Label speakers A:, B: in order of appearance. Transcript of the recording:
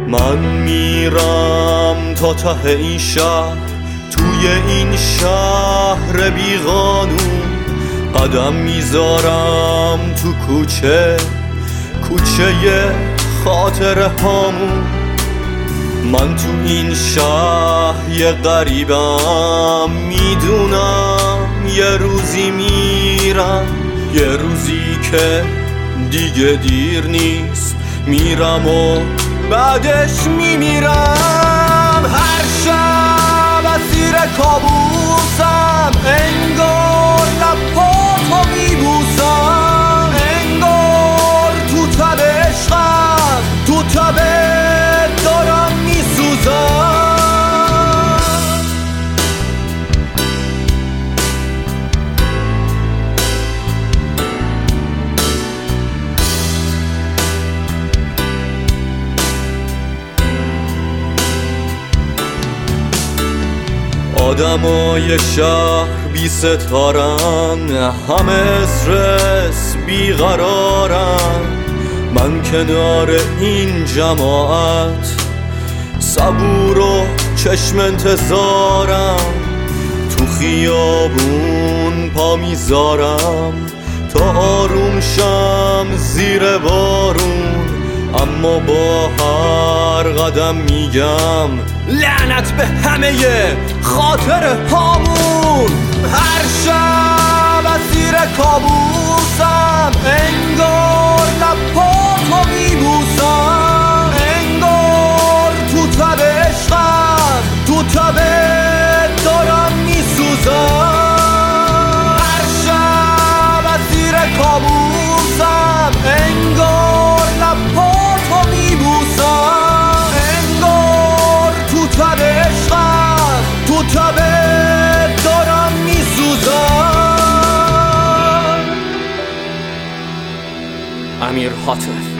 A: من میرم تا ته این شهر، توی این شهر بیقانون قدم میذارم تو کوچه خاطره هامون. من تو این شهر یه غریبم، میدونم یه روزی میرم، یه روزی که دیگه دیر نیست، میرم و بعدش میمیرم. هر شب اسیر کابوسم، انگار لباتو میبوسم، انگار تو تب عشقم، تو تب دارم میسوزم. آدمای شهر بی ستارن، همه استرس بیقرارن. من کنار این جماعت صبور و چشم انتظارم، تو خیابون پا میذارم تا آروم شم زیر بارون. اما با هر قدم میگم لعنت به همه خاطره هامون. هر شب اسیر کابوسم، انگار لباتو میبوسم، انگار تو تب عشقم، تو تب دارم میسوزم. هر شب اسیر کابوسم، انگار لباتو میبوسم، انگار تو تب عشقم، تو تب دارم میسوزم. امیر خاطر.